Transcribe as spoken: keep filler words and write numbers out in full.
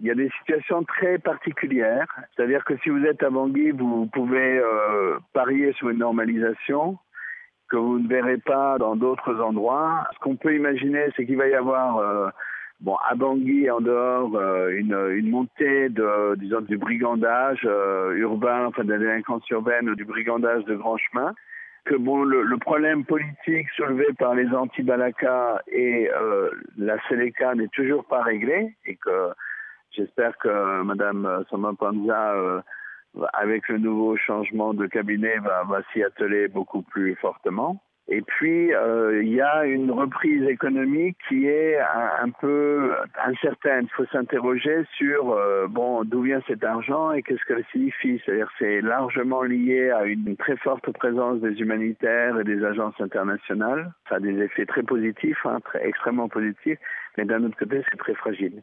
Il y a des situations très particulières, c'est-à-dire que si vous êtes à Bangui, vous pouvez euh, parier sur une normalisation que vous ne verrez pas dans d'autres endroits. Ce qu'on peut imaginer, c'est qu'il va y avoir, euh, bon, à Bangui et en dehors, euh, une, une montée de, disons, du brigandage euh, urbain, enfin de la délinquance urbaine, du brigandage de grands chemins. Que bon, le, le problème politique soulevé par les anti-Balaka et euh, la Séléka n'est toujours pas réglé et que j'espère que Mme Samba Panza, euh, avec le nouveau changement de cabinet, va, va s'y atteler beaucoup plus fortement. Et puis, euh, il y a une reprise économique qui est un, un peu incertaine. Il faut s'interroger sur euh, bon, d'où vient cet argent et qu'est-ce qu'elle signifie. C'est-à-dire c'est largement lié à une très forte présence des humanitaires et des agences internationales. Ça a des effets très positifs, hein, très, extrêmement positifs, mais d'un autre côté, c'est très fragile.